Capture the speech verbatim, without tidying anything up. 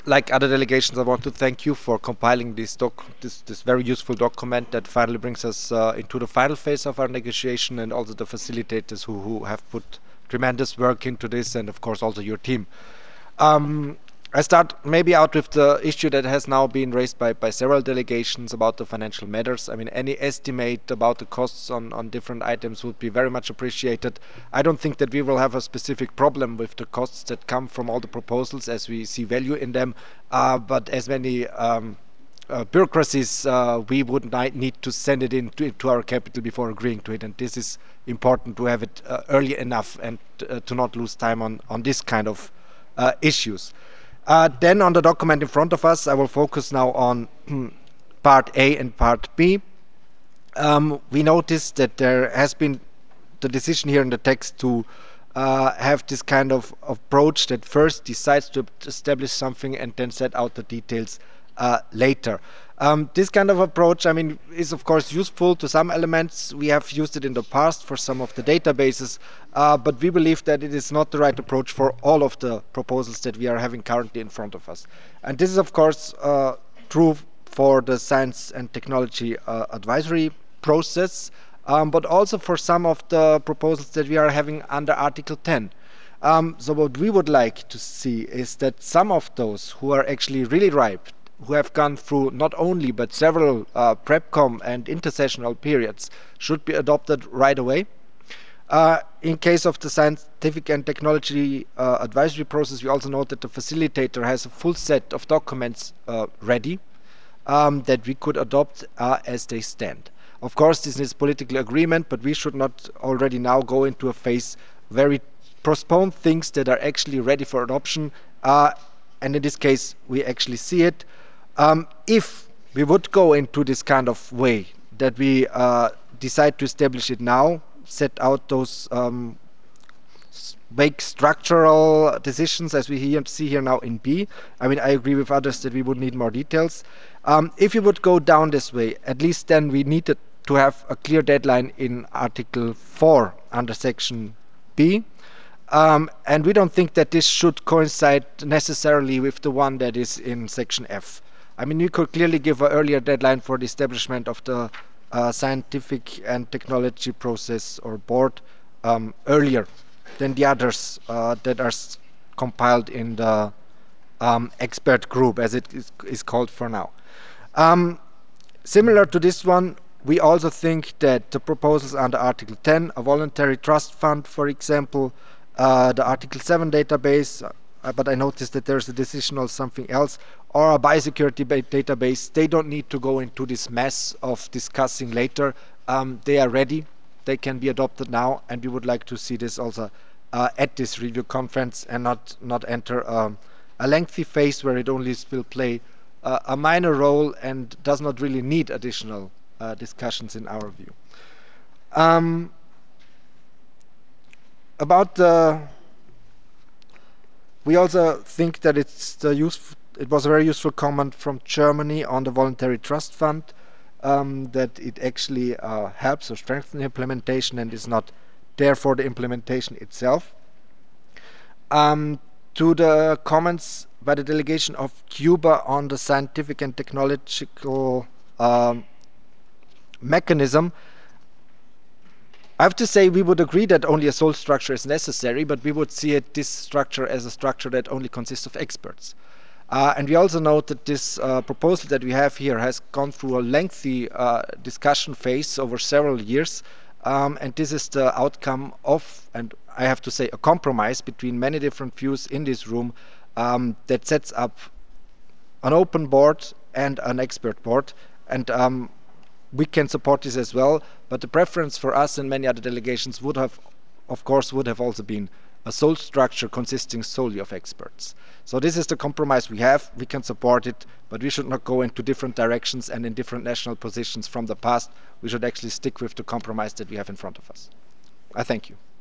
like other delegations, I want to thank you for compiling this doc, this, this very useful document that finally brings us uh, into the final phase of our negotiation, and also the facilitators who, who have put tremendous work into this, and of course also your team. Um, I start maybe out with the issue that has now been raised by, by several delegations about the financial matters. I mean, any estimate about the costs on, on different items would be very much appreciated. I don't think that we will have a specific problem with the costs that come from all the proposals, as we see value in them, uh, but as many um, uh, bureaucracies, uh, we would ni- need to send it into, into our capital before agreeing to it, and this is important to have it uh, early enough and uh, to not lose time on, on this kind of uh, issues. Uh, then on the document in front of us, I will focus now on part A and part B. Um, we noticed that there has been the decision here in the text to uh, have this kind of approach that first decides to establish something and then set out the details uh, later. Um, this kind of approach, I mean, is of course useful to some elements. We have used it in the past for some of the databases, uh, but we believe that it is not the right approach for all of the proposals that we are having currently in front of us. And this is of course uh, true for the science and technology uh, advisory process, um, but also for some of the proposals that we are having under Article ten. Um, so what we would like to see is that some of those who are actually really ripe, who have gone through not only but several uh, PrepCom and intersessional periods, should be adopted right away. Uh, in case of the scientific and technology uh, advisory process, we also note that the facilitator has a full set of documents uh, ready um, that we could adopt uh, as they stand. Of course, this is political agreement, but we should not already now go into a phase where we postpone things that are actually ready for adoption. Uh, and in this case, we actually see it. Um, if we would go into this kind of way, that we uh, decide to establish it now, set out those um, make structural decisions as we here, see here now in B. I mean, I agree with others that we would need more details. Um, if you would go down this way, at least then we needed to have a clear deadline in Article four under Section B. Um, and we don't think that this should coincide necessarily with the one that is in Section F. I mean, you could clearly give an earlier deadline for the establishment of the uh, scientific and technology process or board um, earlier than the others uh, that are s- compiled in the um, expert group, as it is, is called for now. Um, Similar to this one, we also think that the proposals under Article ten, a voluntary trust fund, for example, uh, the Article seven database, uh, but I noticed that there's a decision on something else, or a biosecurity ba- database, they don't need to go into this mess of discussing later. Um, they are ready. They can be adopted now, and we would like to see this also uh, at this review conference and not, not enter um, a lengthy phase where it only will play uh, a minor role and does not really need additional uh, discussions in our view. Um, about the, we also think that it's the use, it was a very useful comment from Germany on the voluntary trust fund, um, that it actually uh, helps or strengthens implementation and is not there for the implementation itself. Um, to the comments by the delegation of Cuba on the scientific and technological um, mechanism, I have to say we would agree that only a sole structure is necessary, but we would see it, this structure as a structure that only consists of experts. Uh, and we also note that this uh, proposal that we have here has gone through a lengthy uh, discussion phase over several years, um, and this is the outcome of, and I have to say, a compromise between many different views in this room um, that sets up an open board and an expert board. And um, we can support this as well, but the preference for us and many other delegations would have, of course, would have also been a sole structure consisting solely of experts. So this is the compromise we have. We can support it, but we should not go into different directions and in different national positions from the past. We should actually stick with the compromise that we have in front of us. I thank you.